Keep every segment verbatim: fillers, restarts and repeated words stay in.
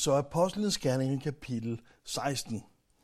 Så Apostlenes Gerninger kapitel seksten.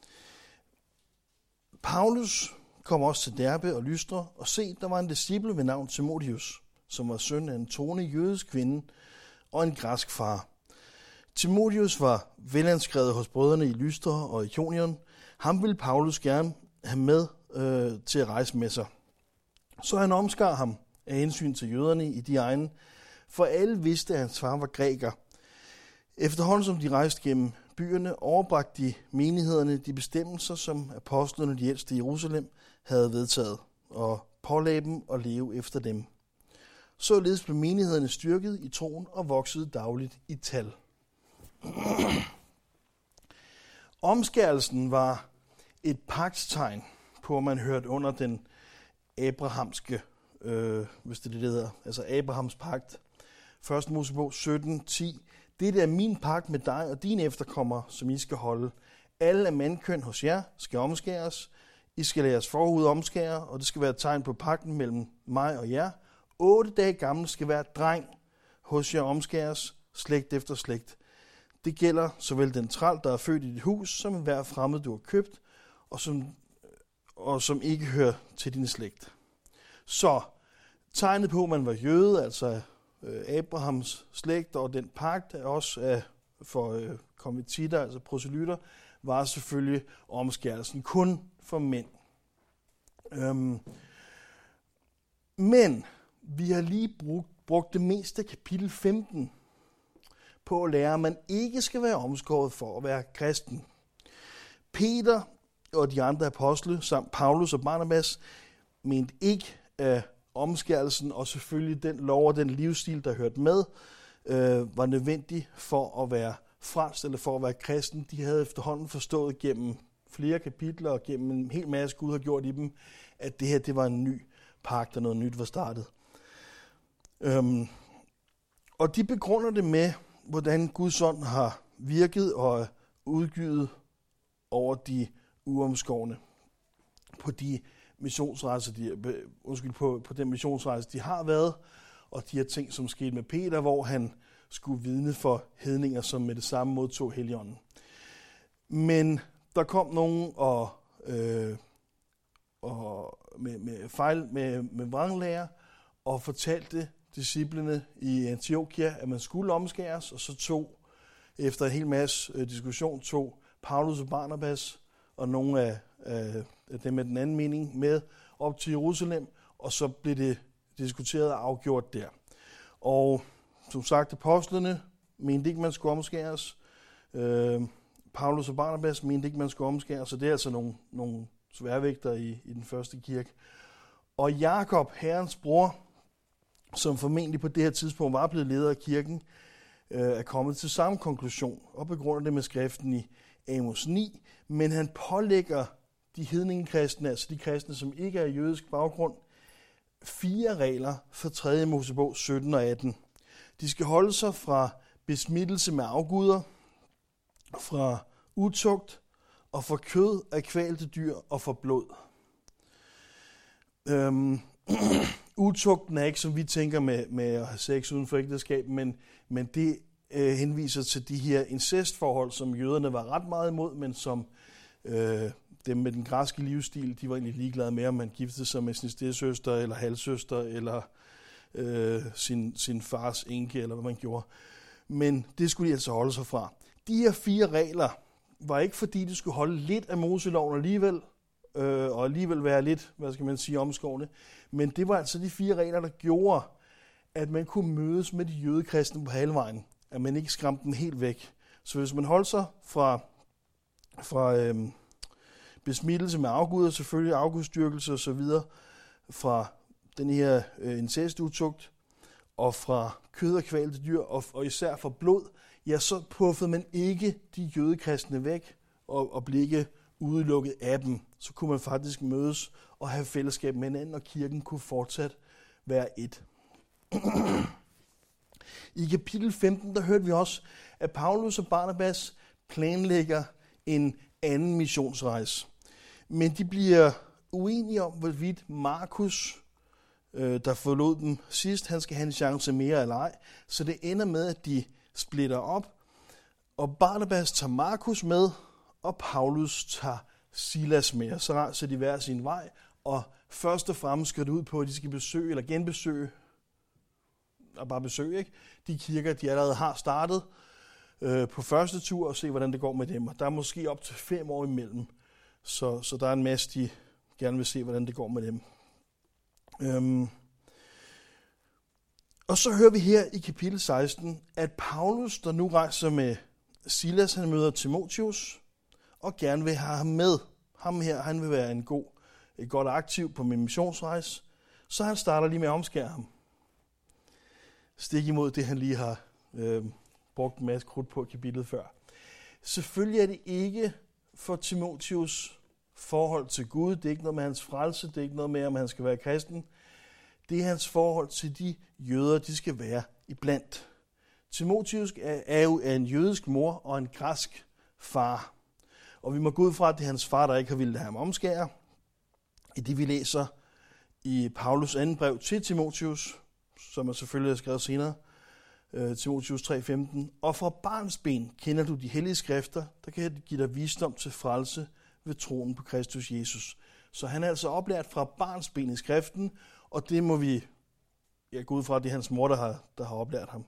Paulus kom også til Derbe og Lystra, og se, der var en disciple ved navn Timotheus, som var søn af en troende jødisk kvinde og en græsk far. Timotheus var velanskrevet hos brødrene i Lystra og Ikonion. Ham ville Paulus gerne have med øh, til at rejse med sig. Så han omskar ham af hensyn til jøderne i de egne, for alle vidste, at hans far var græker. Efterhånden som de rejste gennem byerne, overbragte de menighederne de bestemmelser, som apostlene de ældste i Jerusalem havde vedtaget, og pålagde dem at leve efter dem. Således blev menighederne styrket i troen og voksede dagligt i tal. Omskærelsen var et pagtstegn på, at man hørte under den abrahamske, øh, hvis det er det, det hedder, altså Abrahams pagt. Første Mosebog sytten ti. Det er min pagt med dig og dine efterkommere, som I skal holde. Alle af mandkøn hos jer skal omskæres. I skal lade jeres forhud omskære, og det skal være et tegn på pagten mellem mig og jer. Otte dage gammel skal være dreng hos jer omskæres, slægt efter slægt. Det gælder såvel den træl, der er født i dit hus, som enhver fremmed, du har købt, og som, og som ikke hører til din slægt. Så tegnet på, at man var jøde, altså Abrahams slægt, og den pagt er også af, for øh, konvertitter, altså proselytter, var selvfølgelig omskærelsen kun for mænd. Øhm, men vi har lige brugt, brugt det meste af kapitel femten på at lære, at man ikke skal være omskåret for at være kristen. Peter og de andre apostle, samt Paulus og Barnabas, mente ikke, at omskærelsen og selvfølgelig den lov og den livsstil, der hørte med, øh, var nødvendig for at være frelst eller for at være kristen. De havde efterhånden forstået gennem flere kapitler og gennem en hel masse Gud har gjort i dem, at det her det var en ny pagt, og noget nyt var startet. Øhm, og de begrunder det med, hvordan Guds ånd har virket og udgivet over de uomskårne på de missionsrejser, de, undskyld, på, på den missionsrejse, de har været, og de her ting, som skete med Peter, hvor han skulle vidne for hedninger, som med det samme modtog Helligånden. Men der kom nogen og, øh, og med, med fejl med, med vranglærer og fortalte disciplene i Antiochia, at man skulle omskæres, og så tog, efter en hel masse øh, diskussion, tog Paulus og Barnabas og nogle af, af, af dem med den anden mening med op til Jerusalem, og så blev det diskuteret og afgjort der. Og som sagt, apostlene mente ikke, man skulle omskæres. Øh, Paulus og Barnabas mente ikke, man skulle omskæres, så det er altså nogle, nogle sværvægter i, i den første kirke. Og Jakob, Herrens bror, som formentlig på det her tidspunkt var blevet leder af kirken, øh, er kommet til samme konklusion, og begrunder det med skriften i Amos ni, men han pålægger de hedningekristne, altså de kristne, som ikke er jødisk baggrund, fire regler for tredje Mosebog sytten og atten. De skal holde sig fra besmittelse med afguder, fra utugt og fra kød af kvalte dyr og fra blod. Øhm, Utugten er ikke, som vi tænker med, med at have sex uden for ægteskab, men, men det øh, henviser til de her incestforhold, som jøderne var ret meget imod, men som øh, dem med den græske livsstil, de var egentlig ligeglade med, om man giftede sig med sin stedsøster eller halvsøster eller øh, sin, sin fars enke, eller hvad man gjorde. Men det skulle de altså holde sig fra. De her fire regler var ikke, fordi de skulle holde lidt af Moseloven alligevel, øh, og alligevel være lidt, hvad skal man sige, omskårne. Men det var altså de fire regler, der gjorde, at man kunne mødes med de jødekristne på halvvejen. At man ikke skræmte dem helt væk. Så hvis man holdt sig fra, fra øh, besmittelse med afguder, selvfølgelig afgudstyrkelse og så videre, fra den her øh, incestutugt, og fra kød og kvalte dyr, og, og især fra blod, ja, så puffede man ikke de jødekristne væk, og, og blev ikke udelukket af dem. Så kunne man faktisk mødes og have fællesskab med hinanden, og kirken kunne fortsat være et. I kapitel femten, der hørte vi også, at Paulus og Barnabas planlægger en anden missionsrejse. Men de bliver uenige om, hvorvidt Markus, der forlod dem sidst, han skal have en chance mere eller ej. Så det ender med, at de splitter op, Og Barnabas tager Markus med, og Paulus tager Silas med. Og så rejser de hver sin vej, og først og fremmest skal det ud på, at de skal besøge eller genbesøge, og bare besøge, ikke? De kirker, de allerede har startet øh, på første tur, og se, hvordan det går med dem. Og der er måske op til fem år imellem, så, så der er en masse, de gerne vil se, hvordan det går med dem. Øhm. Og så hører vi her i kapitel seksten, at Paulus, der nu rejser med Silas, han møder Timotheus, og gerne vil have ham med. Ham her, han vil være en god, et godt aktiv på min missionsrejse, så han starter lige med at omskære ham. Stik imod det, han lige har øh, brugt en masse krudt på kapitlet før. Selvfølgelig er det ikke for Timotheus forhold til Gud. Det er ikke noget med hans frelse. Det er ikke noget med, om han skal være kristen. Det er hans forhold til de jøder, de skal være iblandt. Timotheus er jo af en jødisk mor og en græsk far. Og vi må gå ud fra, at det er hans far, der ikke har ville have ham omskære. I det vi læser i Paulus anden brev til Timotheus, som er selvfølgelig skrevet senere, Timotheus tre femten. Og fra barnsben kender du de hellige skrifter, der kan give dig visdom til frelse ved troen på Kristus Jesus. Så han er altså oplært fra barnsben i skriften, og det må vi ja, gå ud fra, at det er hans mor, der har, der har oplært ham.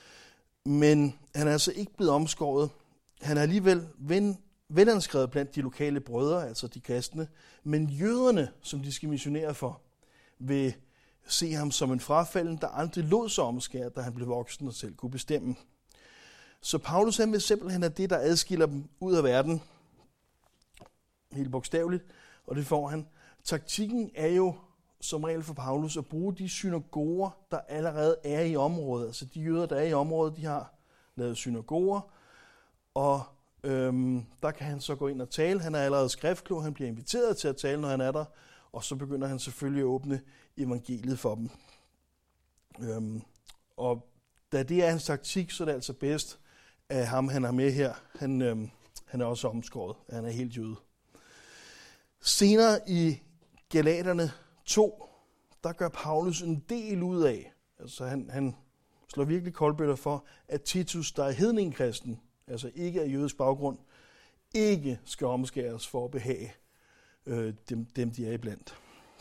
Men han er altså ikke blevet omskåret. Han er alligevel ven, venanskrevet blandt de lokale brødre, altså de kristne. Men jøderne, som de skal missionere for, vil se ham som en frafalden, der aldrig lod sig omskære, da han blev voksen og selv kunne bestemme. Så Paulus han vil simpelthen have det, der adskiller dem ud af verden, helt bogstaveligt, og det får han. Taktikken er jo som regel for Paulus at bruge de synagoger, der allerede er i området. Altså de jøder, der er i området, de har lavet synagoger, og øhm, der kan han så gå ind og tale. Han er allerede skriftklog, han bliver inviteret til at tale, når han er der, og så begynder han selvfølgelig at åbne evangeliet for dem. Øhm, og da det er hans taktik, så er det altså bedst, at ham, han er med her, han, øhm, han er også omskåret, han er helt jøde. Senere i Galaterne to, der gør Paulus en del ud af, altså han, han slår virkelig koldbøtter for, at Titus, der er hedningekristen, altså ikke af jødisk baggrund, ikke skal omskæres for at behage øh, dem, dem, de er iblandt.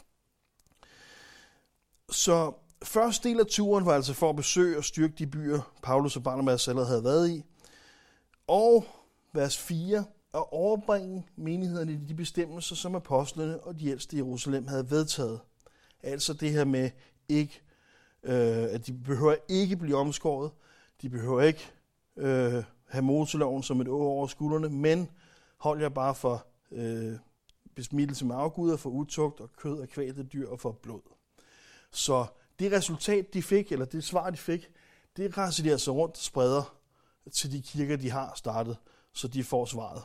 Så første del af turen var altså for at besøge og styrke de byer, Paulus og Barnabas allerede havde været i. Og vers fire, at overbringe menighederne i de bestemmelser, som apostlene og de ældste i Jerusalem havde vedtaget. Altså det her med, ikke, øh, at de behøver ikke blive omskåret, de behøver ikke øh, have Moseloven som et å over skuldrene, men hold jer bare for øh, besmittelse med afguder, for utugt og kød af kvælte dyr og for blod. Så det resultat, de fik, eller det svar, de fik, det rejser de altså rundt og spreder til de kirker, de har startet, så de får svaret.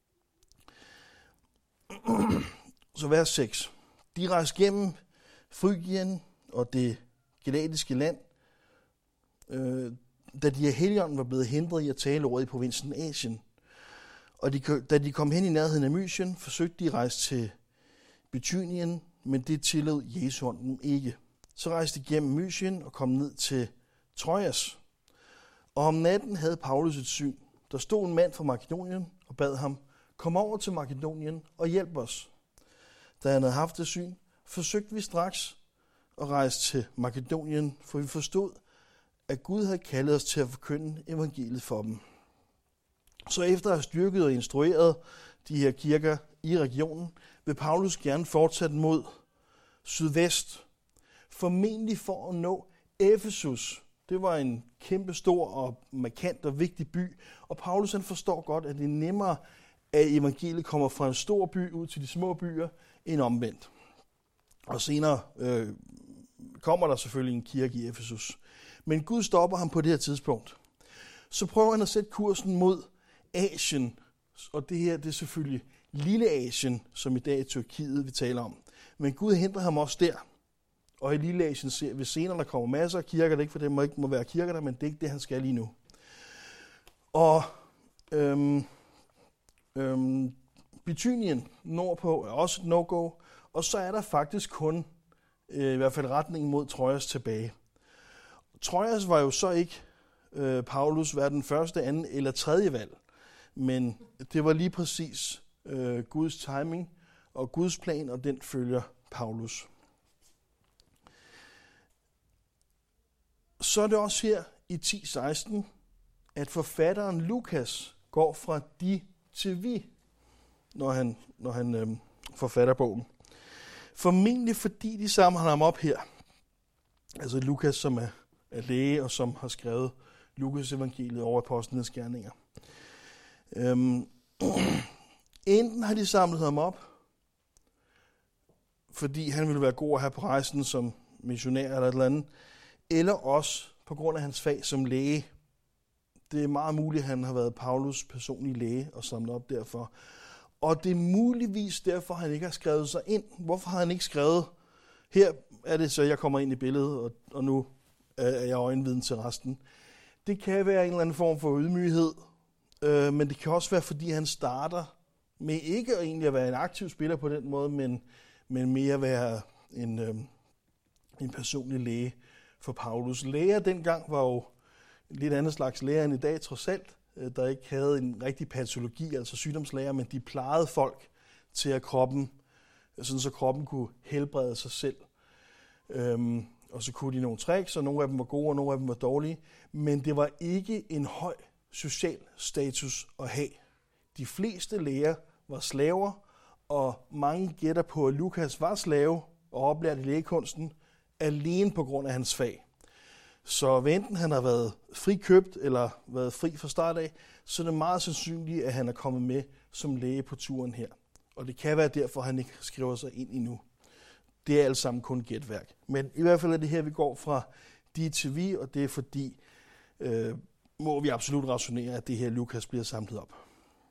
Så vers seks. De rejste gennem Frygien og det galatiske land, øh, da de af Helligånden var blevet hindret i at tale ordet i provinsen Asien. Og de, da de kom hen i nærheden af Mysien, forsøgte de at rejse til Bithynien, men det tillod Jesu hånd dem ikke. Så rejste de gennem Mysien og kom ned til Troas. Og om natten havde Paulus et syn. Der stod en mand fra Makedonien og bad ham, kom over til Makedonien og hjælp os. Da han havde haft det syn, forsøgte vi straks at rejse til Makedonien, for vi forstod, at Gud havde kaldet os til at forkynde evangeliet for dem. Så efter at have styrket og instrueret de her kirker i regionen, vil Paulus gerne fortsætte mod sydvest, formentlig for at nå Efesus. Det var en kæmpe stor og markant og vigtig by, og Paulus han forstår godt, at det er nemmere, at evangeliet kommer fra en stor by ud til de små byer, end omvendt. Og senere øh, kommer der selvfølgelig en kirke i Efesus. Men Gud stopper ham på det her tidspunkt. Så prøver han at sætte kursen mod Asien, og det her det er selvfølgelig Lille Asien, som i dag er Tyrkiet, vi taler om. Men Gud hindrer ham også der. Og i Lille Asien ser vi senere, der kommer masser af kirker, det er ikke for det må ikke må være kirker der, men det er ikke det, han skal lige nu. Og øhm, øhm, Bithynien nordpå er også et no-go, og så er der faktisk kun, øh, i hvert fald retningen mod Troas tilbage. Troas var jo så ikke øh, Paulus være den første, anden eller tredje valg. Men det var lige præcis øh, Guds timing og Guds plan, og den følger Paulus. Så er det også her i ti seksten, at forfatteren Lukas går fra de til vi, når han, når han øh, forfatter bogen. Formentlig fordi de samler ham op her. Altså Lukas, som er, er læge og som har skrevet Lukas evangeliet over apostlenes gerninger. Øhm, enten har de samlet ham op, fordi han ville være god at have på rejsen som missionær eller et eller andet, eller også på grund af hans fag som læge. Det er meget muligt, at han har været Paulus personlige læge og samlet op derfor. Og det er muligvis derfor, han ikke har skrevet sig ind. Hvorfor har han ikke skrevet, her er det så, jeg kommer ind i billedet, og, og nu er jeg øjenviden til resten. Det kan være en eller anden form for ydmyghed, øh, men det kan også være, fordi han starter med ikke at egentlig at være en aktiv spiller på den måde, men, men mere at være en, øh, en personlig læge for Paulus. Læger dengang var jo lidt andet slags læger end i dag, trods alt, der ikke havde en rigtig patologi, altså sygdomslæger, men de plejede folk til at kroppen, sådan så kroppen kunne helbrede sig selv. Øhm, og så kunne de nogle tricks, og nogle af dem var gode, og nogle af dem var dårlige, men det var ikke en høj social status at have. De fleste læger var slaver, og mange gætter på, at Lukas var slave og oplært i lægekunsten, alene på grund af hans fag. Så hvad enten han har været frikøbt eller været fri fra start af, så er det meget sandsynligt, at han er kommet med som læge på turen her. Og det kan være derfor, at han ikke skriver sig ind endnu. Det er alt sammen kun gætværk. Men i hvert fald er det her, vi går fra de til vi, og det er fordi, øh, må vi absolut rationere, at det her Lukas bliver samlet op.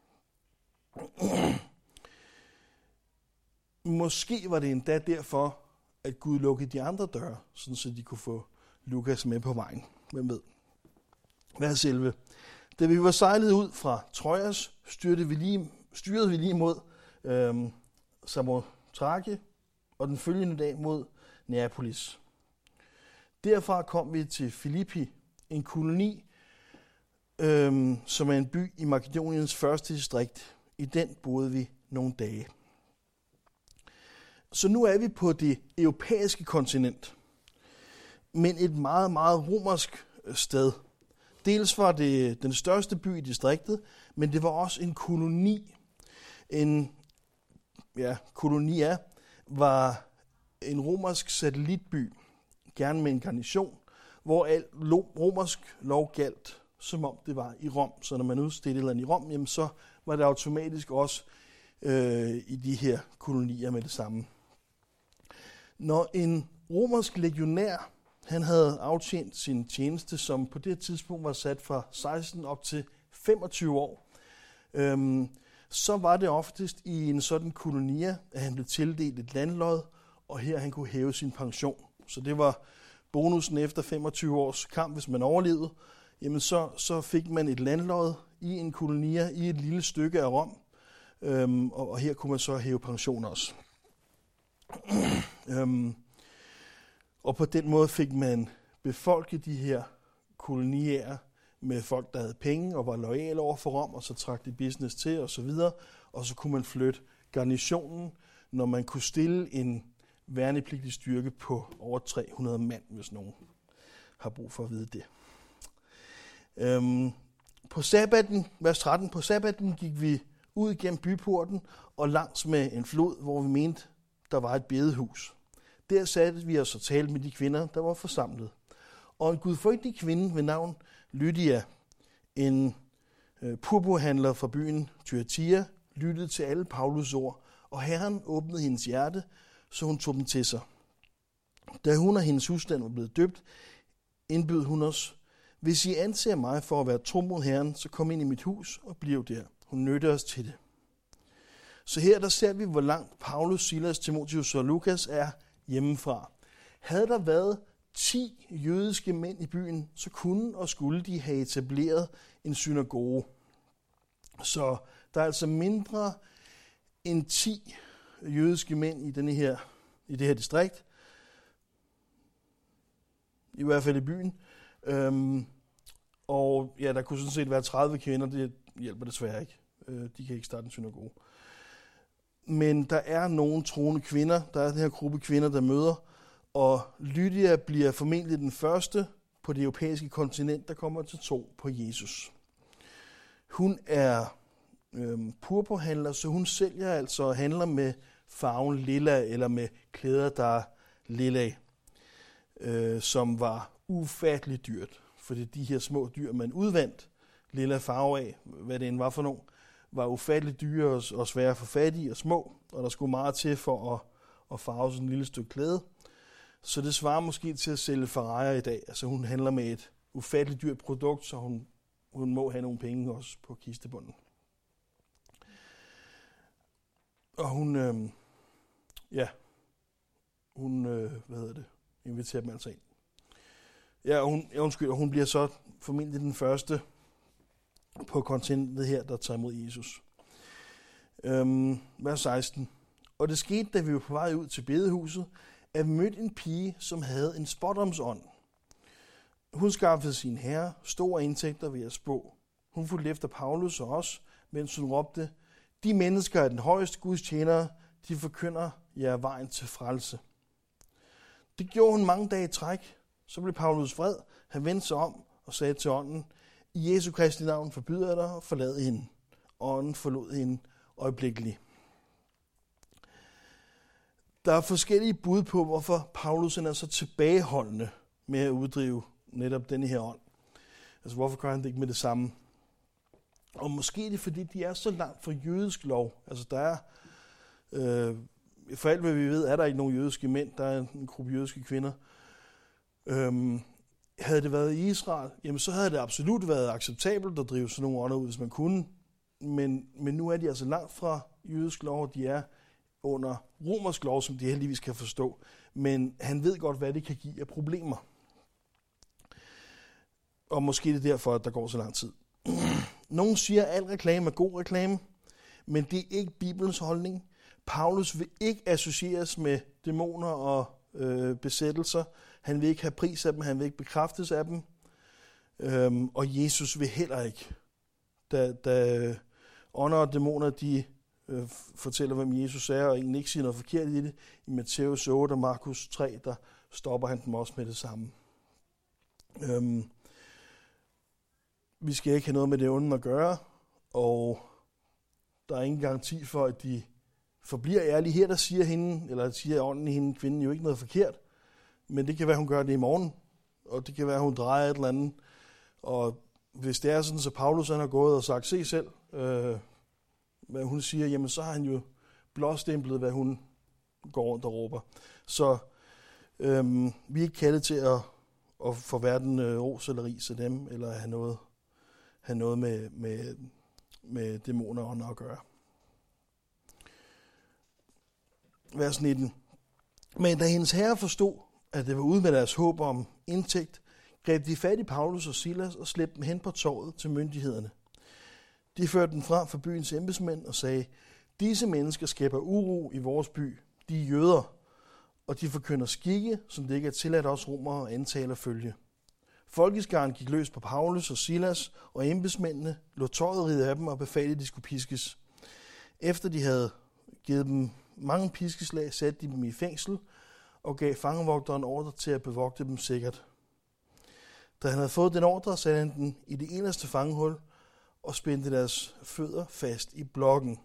Måske var det endda derfor, at Gud lukkede de andre døre, sådan så de kunne få Lukas med på vejen. Hvem ved? Hvad er selve? Da vi var sejlet ud fra Trojas, styrede vi lige, styrede vi lige mod øhm, Samothrake, og den følgende dag mod Neapolis. Derfra kom vi til Filippi, en koloni, øhm, som er en by i Makedoniens første distrikt. I den boede vi nogle dage. Så nu er vi på det europæiske kontinent, men et meget, meget romersk sted. Dels var det den største by i distriktet, men det var også en koloni. En ja, kolonia var en romersk satellitby, gerne med en garnison, hvor al romersk lov galt, som om det var i Rom. Så når man udstedte eller andet i Rom, jamen så var det automatisk også øh, i de her kolonier med det samme. Når en romersk legionær, han havde aftjent sin tjeneste, som på det tidspunkt var sat fra seksten op til femogtyve år, øhm, så var det oftest i en sådan kolonia, at han blev tildelt et landlod, og her han kunne hæve sin pension. Så det var bonusen efter femogtyve års kamp, hvis man overlevede. Jamen så, så fik man et landlod i en kolonia i et lille stykke af Rom, øhm, og, og her kunne man så hæve pension også. øhm, og på den måde fik man befolket de her kolonier med folk, der havde penge og var loyale over for Rom, og så trak de business til og så videre, og så kunne man flytte garnisonen, når man kunne stille en værnepligtig styrke på over tre hundrede mand, hvis nogen har brug for at vide det. Øhm, på sabbaten, vers tretten, på sabbaten gik vi ud gennem byporten og langs med en flod, hvor vi mente, der var et bedehus. Der satte vi os og talte med de kvinder, der var forsamlet. Og en gudfrygtig kvinde ved navn Lydia, en øh, purpurhandler fra byen Thyatira, lyttede til alle Paulus ord, og Herren åbnede hendes hjerte, så hun tog dem til sig. Da hun og hendes husstand var blevet døbt, indbød hun os: hvis I anser mig for at være tro mod Herren, så kom ind i mit hus og bliv der. Hun nødte os til det. Så her der ser vi, hvor langt Paulus, Silas, Timotheus og Lukas er hjemmefra. Havde der været ti jødiske mænd i byen, så kunne og skulle de have etableret en synagoge. Så der er altså mindre end ti jødiske mænd i, denne her, i det her distrikt. I hvert fald i byen. Øhm, Og ja, der kunne sådan set være tredive kvinder, det hjælper desværre ikke. De kan ikke starte en synagoge. Men der er nogle troende kvinder, der er den her gruppe kvinder, der møder, og Lydia bliver formentlig den første på det europæiske kontinent, der kommer til tro på Jesus. Hun er øhm, purpurhandler, så hun sælger altså og handler med farven lilla, eller med klæder, der er lilla, øh, som var ufatteligt dyrt. Fordi de her små dyr, man udvandt lilla farve af, hvad det end var for nogen, var ufatteligt dyre og svære at få fat i og små, og der skulle meget til for at, at farve sådan et lille stykke klæde. Så det svarer måske til at sælge Ferrari i dag. Altså hun handler med et ufatteligt dyrt produkt, så hun, hun må have nogle penge også på kistebunden. Og hun, øh, ja, hun, øh, hvad hedder det, inviterer dem altså ind. Ja, og hun, ja, undskyld, og hun bliver så formentlig den første på kontinentet her, der tager imod Jesus. Øhm, vers seksten. Og det skete, da vi var på vej ud til bedehuset, at vi mødte en pige, som havde en spådomsånd. Hun skaffede sin herre store indtægter ved at spå. Hun fulgte efter Paulus og os, mens hun råbte, de mennesker er den højeste Guds tjenere, de forkynder jer vejen til frelse. Det gjorde hun mange dage i træk. Så blev Paulus vred. Han vendte sig om og sagde til ånden, i Jesu Kristi navn forbyder jeg dig at forlade hende. Ånden forlod hende øjeblikkeligt. Der er forskellige bud på, hvorfor Paulus er så tilbageholdende med at uddrive netop denne her ånd. Altså hvorfor gør han det ikke med det samme? Og måske er det, fordi de er så langt fra jødisk lov. Altså der er, øh, for alt hvad vi ved, er der ikke nogen jødiske mænd. Der er en gruppe jødiske kvinder. Øhm, havde det været i Israel, jamen så havde det absolut været acceptabelt at drive sådan nogle ånder ud, hvis man kunne. Men, men nu er de altså langt fra jødisk lov, og de er under romersk lov, som de heldigvis kan forstå. Men han ved godt, hvad det kan give af problemer. Og måske det er derfor, at der går så lang tid. Nogen siger, at al reklame er god reklame, men det er ikke Bibelens holdning. Paulus vil ikke associeres med dæmoner og øh, besættelser. Han vil ikke have pris af dem, han vil ikke bekræftes af dem. Øhm, og Jesus vil heller ikke. Da, da ånder og dæmoner, de øh, fortæller, hvem Jesus er, og egentlig ikke siger noget forkert i det, i Matthæus otte og Markus tre, der stopper han dem også med det samme. Øhm, vi skal ikke have noget med det onde at gøre, og der er ingen garanti for, at de forbliver ærlige. Her der siger hende, eller siger ånden i hende, kvinden jo ikke noget forkert, men det kan være, hun gør det i morgen, og det kan være, hun drejer et eller andet. Og hvis det er sådan, så Paulus han har gået og sagt, se selv, øh, hvad hun siger, jamen så har han jo blåstemplet, hvad hun går rundt og råber. Så øh, vi er ikke kaldet til at, at få hverken øh, ros eller ris af dem, eller have noget, have noget med, med, med dæmoner og ånder at gøre. Vers nitten. Men da hendes herre forstod, at det var ude med deres håb om indtægt, greb de fat i Paulus og Silas og slæbte dem hen på torvet til myndighederne. De førte dem frem for byens embedsmænd og sagde, disse mennesker skaber uro i vores by, de er jøder, og de forkynder skikke, som det ikke er tilladt os romere at antale og følge. Folkeskaren gik løs på Paulus og Silas, og embedsmændene lod tøjet ride af dem og befalede, at de skulle piskes. Efter de havde givet dem mange piskeslag, satte de dem i fængsel og gav fangevogteren ordre til at bevogte dem sikkert. Da han havde fået den ordre, satte han den i det eneste fangehul og spændte deres fødder fast i blokken.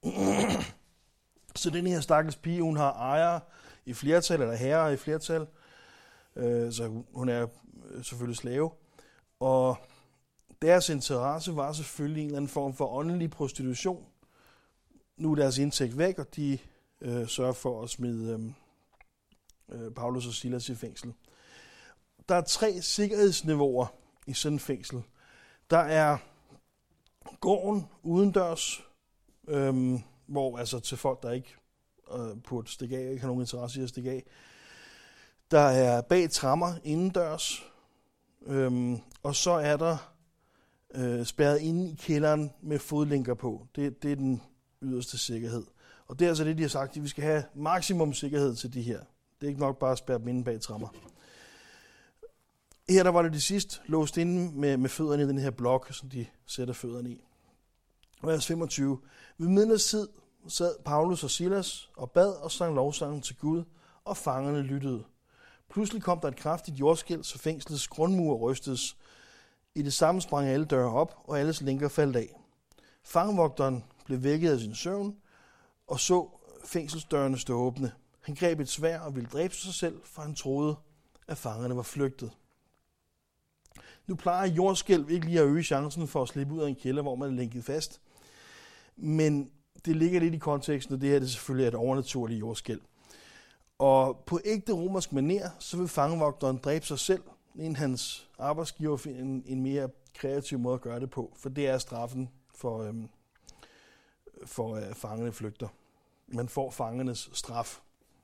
Så den her stakkels pige, hun har ejere i flertal, eller herrer i flertal, øh, så hun er selvfølgelig slave. Og deres interesse var selvfølgelig en eller anden form for åndelig prostitution. Nu er deres indtægt væk, og de øh, sørger for at smide øh, Paulus og Silas i fængsel. Der er tre sikkerhedsniveauer i sådan et fængsel. Der er gården udendørs, øh, hvor altså til folk, der ikke øh, burde stikke af, ikke har nogen interesse i at stikke af. Der er bag tremmer indendørs, øh, og så er der øh, spærret inde i kælderen med fodlænker på. Det, det er den yderste sikkerhed. Og det er altså det, de har sagt, at vi skal have maksimum sikkerhed til de her. Det er ikke nok bare at spærre dem inde bag tremmer. Her der var det de sidste låst inde med, med fødderne i den her blok, som de sætter fødderne i. Vers femogtyve. Ved midnatstid sad Paulus og Silas og bad og sang lovsangen til Gud, og fangerne lyttede. Pludselig kom der et kraftigt jordskælv, så fængslets grundmure rystes. I det samme sprang alle døre op, og alles lænker faldt af. Fangevogteren blev vækket af sin søvn, og så fængselsdørene stå åbne. Han greb et sværd og ville dræbe sig selv, for han troede, at fangerne var flygtet. Nu plejer jordskælv ikke lige at øge chancen for at slippe ud af en kælder, hvor man er lænket fast. Men det ligger lidt i konteksten, og det her det selvfølgelig er et overnaturligt jordskælv. Og på ægte romersk manér, så vil fangevogteren dræbe sig selv, inden hans arbejdsgiver finder en, en mere kreativ måde at gøre det på. For det er straffen for, øhm, for at fangerne flygter. Man får fangernes straf.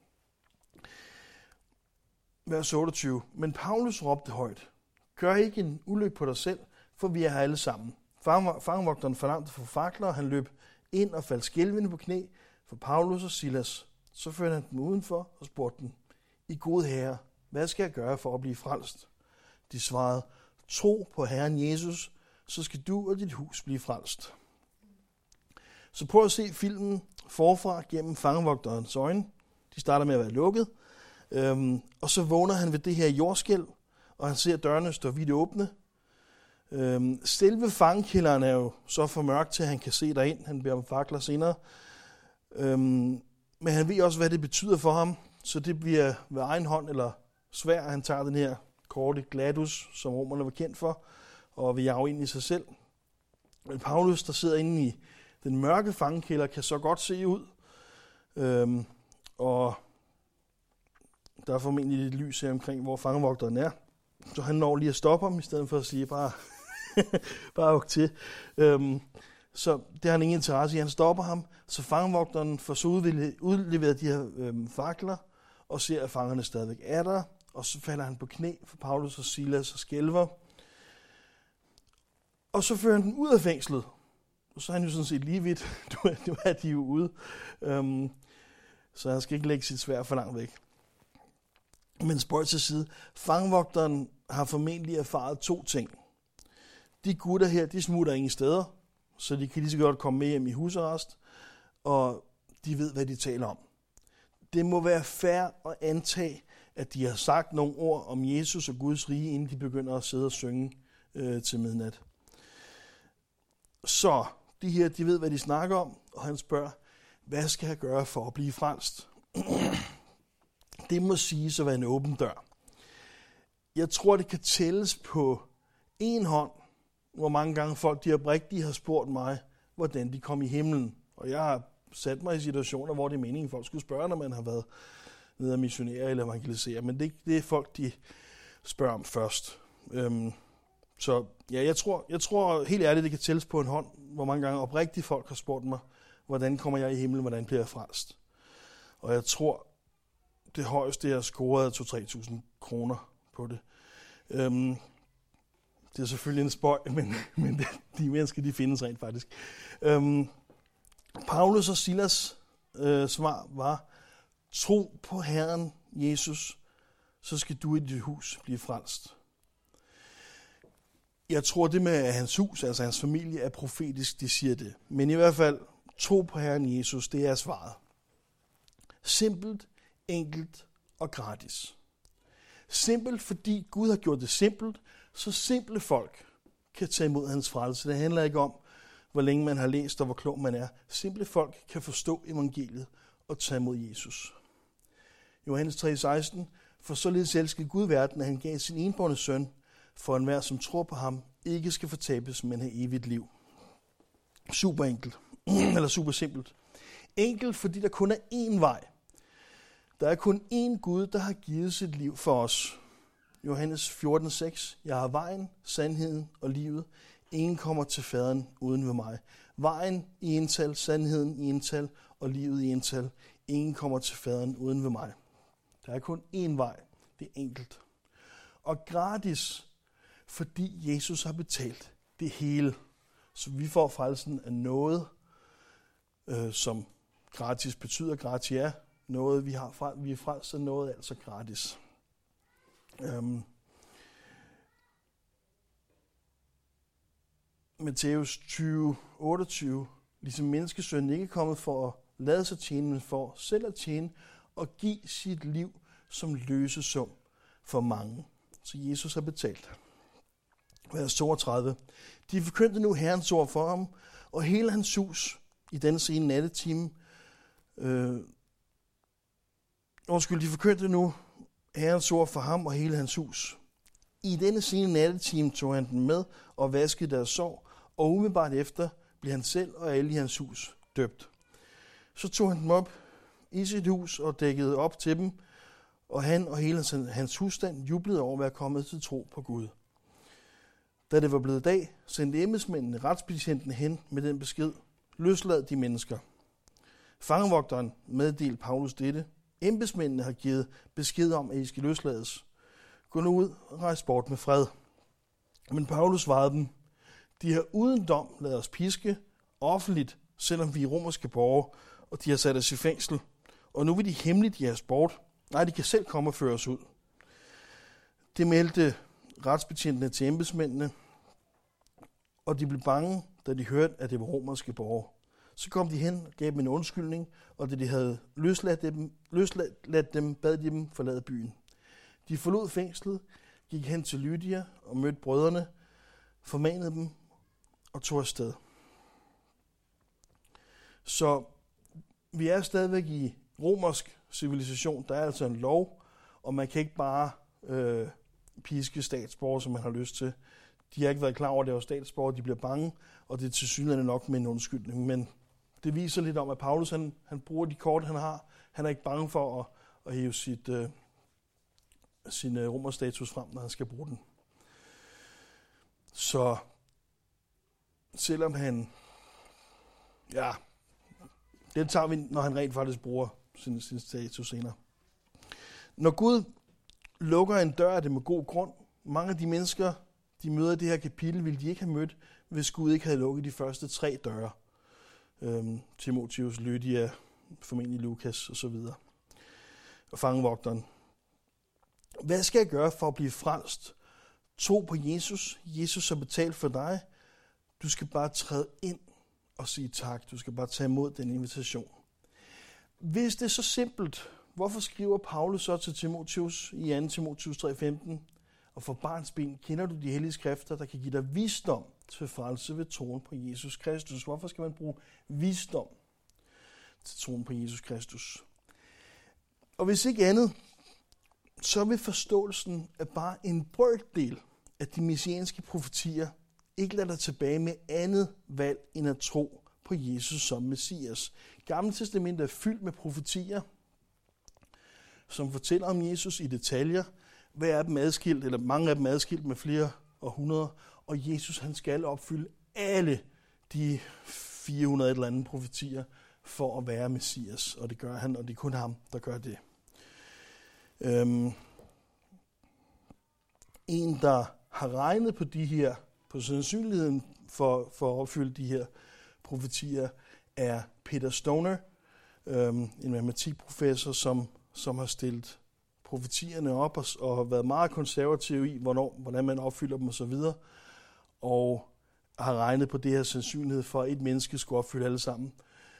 Vers otteogtyve. Men Paulus råbte højt. Gør ikke en ulykke på dig selv, for vi er her alle sammen. Fangevogteren forlangte for fakler, og han løb ind og faldt skælvende på knæ for Paulus og Silas. Så førte han dem udenfor og spurgte dem, I gode herre, hvad skal jeg gøre for at blive frelst? De svarede, tro på Herren Jesus, så skal du og dit hus blive frelst. Så prøv at se filmen forfra gennem fangevogterens øjne. De starter med at være lukket, øhm, og så vågner han ved det her jordskælv, og han ser dørene stå vidt åbne. Øhm, selve fangekælderen er jo så for mørkt til, at han kan se derind. Han beder om fakler senere. Øhm, men han ved også, hvad det betyder for ham, så det bliver ved egen hånd eller svær, at han tager den her korte gladus, som romerne var kendt for, og vil jage ind i sig selv. Men Paulus, der sidder inde i den mørke fangekælder, kan så godt se ud, øhm, og der er formentlig lidt lys her omkring, hvor fangevogteren er. Så han når lige at stoppe ham, i stedet for at sige, bare, bare ok til. Øhm, så det har han ingen interesse i. Han stopper ham, så fangevogteren får så udleveret de her øhm, fakler, og ser, at fangerne stadigvæk er der. Og så falder han på knæ for Paulus og Silas og skælver. Og så fører han den ud af fængslet. Og så er han jo sådan set lige vidt. Nu er de jo ude. Øhm, så han skal ikke lægge sit sværd for langt væk. Men spøj til side. Fangevogteren har formentlig erfaret to ting. De gutter her, de smutter ingen steder, så de kan lige så godt komme med hjem i husarrest, og de ved, hvad de taler om. Det må være fair at antage, at de har sagt nogle ord om Jesus og Guds rige, inden de begynder at sidde og synge øh, til midnat. Så de her, de ved, hvad de snakker om, og han spørger, hvad skal jeg gøre for at blive frelst? Det må siges at være en åben dør. Jeg tror, det kan tælles på en hånd, hvor mange gange folk de oprigtigt har spurgt mig, hvordan de kom i himlen. Og jeg har sat mig i situationer, hvor det er meningen, folk skulle spørge, når man har været nede at missionere eller evangelisere. Men det, det er folk, de spørger om først. Øhm, så ja, jeg tror, jeg tror helt ærligt, det kan tælles på en hånd, hvor mange gange oprigtigt folk har spurgt mig, hvordan kommer jeg i himlen, hvordan bliver jeg frelst? Og jeg tror, det højeste, jeg har scoret, to til tre tusind kroner på det. Øhm, det er selvfølgelig en spøj, men, men det, de mennesker, de findes rent faktisk. Øhm, Paulus og Silas øh, svar var, tro på Herren Jesus, så skal du i dit hus blive frelst. Jeg tror, det med at hans hus, altså hans familie, er profetisk, de siger det. Men i hvert fald, tro på Herren Jesus, det er svaret. Simpelt, enkelt og gratis. Simpelt, fordi Gud har gjort det simpelt, så simple folk kan tage imod hans frelse. Det handler ikke om, hvor længe man har læst og hvor klog man er. Simple folk kan forstå evangeliet og tage imod Jesus. Johannes tre seksten. For således elskede Gud verden, at han gav sin enbårne søn, for enhver, som tror på ham, ikke skal fortabes, men have evigt liv. Super enkelt. Eller super simpelt. Enkelt, fordi der kun er én vej. Der er kun én Gud, der har givet sit liv for os. Johannes fjorten seks. Jeg har vejen, sandheden og livet. Ingen kommer til faderen uden ved mig. Vejen i ental, sandheden i ental og livet i ental. Ingen kommer til faderen uden ved mig. Der er kun én vej. Det er enkelt. Og gratis, fordi Jesus har betalt det hele. Så vi får frelsen af noget, øh, som gratis betyder. Gratis er noget, vi har fra, vi er frelst af noget, altså gratis. Øhm, Matthæus tyve, otteogtyve, ligesom menneskesønnen ikke er kommet for at lade sig tjene, men for selv at tjene og give sit liv som løsesum for mange. Så Jesus har betalt. Vers toogtredive. De forkyndte nu Herrens ord for ham, og hele hans hus i denne sene nattetime. Øh, undskyld, de forkyndte nu Herrens ord for ham og hele hans hus. I denne sene nattetime tog han dem med og vaskede deres sår, og umiddelbart efter blev han selv og alle i hans hus døbt. Så tog han dem op i sit hus og dækkede op til dem, og han og hele hans husstand jublede over at være kommet til tro på Gud. Da det var blevet dag, sendte embedsmændene retsbetjentene hen med den besked: løslad de mennesker. Fangevogteren meddelte Paulus dette: embedsmændene har givet besked om, at I skal løslades. Gå nu ud og rejs bort med fred. Men Paulus svarede dem: de har uden dom ladet os piske offentligt, selvom vi er romerske borgere, og de har sat os i fængsel. Og nu vil de hemmeligt give os bort. Nej, de kan selv komme og føre os ud. Det meldte retsbetjentene til embedsmændene, og de blev bange, da de hørte, at det var romerske borgere. Så kom de hen og gav dem en undskyldning, og da de havde løsladt dem, løsladt dem, bad de dem forlade byen. De forlod fængslet, gik hen til Lydia og mødte brødrene, formanede dem og tog afsted. Så vi er stadigvæk i romersk civilisation. Der er altså en lov, og man kan ikke bare øh, piske statsborgere, som man har lyst til. De har ikke været klar over, at det var statsborgere, de bliver bange, og det er tilsyneladende nok med en undskyldning. Men det viser lidt om, at Paulus han, han bruger de kort, han har. Han er ikke bange for at, at hæve sit, øh, sin øh, romerstatus frem, når han skal bruge den. Så selvom han, ja, den tager vi, når han rent faktisk bruger sin, sin status senere. Når Gud lukker en dør, er det med god grund. Mange af de mennesker, de møder i det her kapitel, ville de ikke have mødt, hvis Gud ikke havde lukket de første tre døre. Øhm, Timotheus, Lydia, formentlig Lukas osv. Og fangevogteren. Hvad skal jeg gøre for at blive frelst? Tro på Jesus. Jesus har betalt for dig. Du skal bare træde ind og sige tak. Du skal bare tage imod den invitation. Hvis det er så simpelt, hvorfor skriver Paulus så til Timotheus i anden Timotheus tre femten? Og for barnsben kender du de hellige skrifter, der kan give dig visdom til frelse ved troen på Jesus Kristus. Hvorfor skal man bruge visdom til troen på Jesus Kristus? Og hvis ikke andet, så vil forståelsen af bare en brøkdel af de messianske profetier ikke lade dig tilbage med andet valg end at tro på Jesus som Messias. Gamle Testamentet er fyldt med profetier, som fortæller om Jesus i detaljer. Hver af dem adskilt, eller mange af dem adskilt med flere århundreder, og Jesus han skal opfylde alle de fire hundrede et eller andet profetier for at være Messias, og det gør han, og det er kun ham, der gør det. Øhm, en, der har regnet på de her, på sandsynligheden for, for at opfylde de her profetier, er Peter Stoner, øhm, en matematikprofessor, som, som har stillet profetierne op og, og har været meget konservativ i, hvornår, hvordan man opfylder dem osv., og har regnet på det her sandsynlighed for, at et menneske skulle opfylde alle sammen.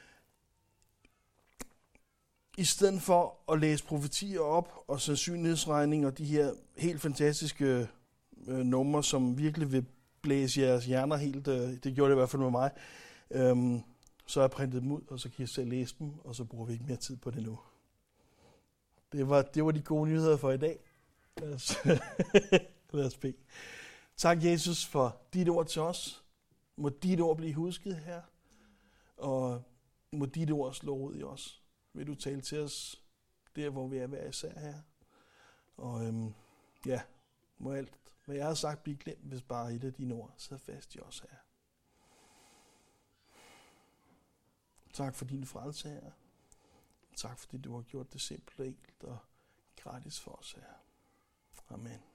I stedet for at læse profetier op og sandsynlighedsregning og de her helt fantastiske øh, numre, som virkelig vil blæse jeres hjerner helt, øh, det gjorde det i hvert fald med mig, øhm, så har jeg printet dem ud, og så kan I selv læse dem, og så bruger vi ikke mere tid på det nu. Det var, det var de gode nyheder for i dag. Lad os, lad os bede. Tak, Jesus, for dit ord til os. Må dit ord blive husket her, og må dit ord slå ud i os. Vil du tale til os der, hvor vi er hver især her. Og øhm, ja, må alt, hvad jeg har sagt, blive glemt, hvis bare et af dine ord sidder fast i os her. Tak for din frelse her. Tak fordi du har gjort det simpelt og enkelt og gratis for os her. Amen.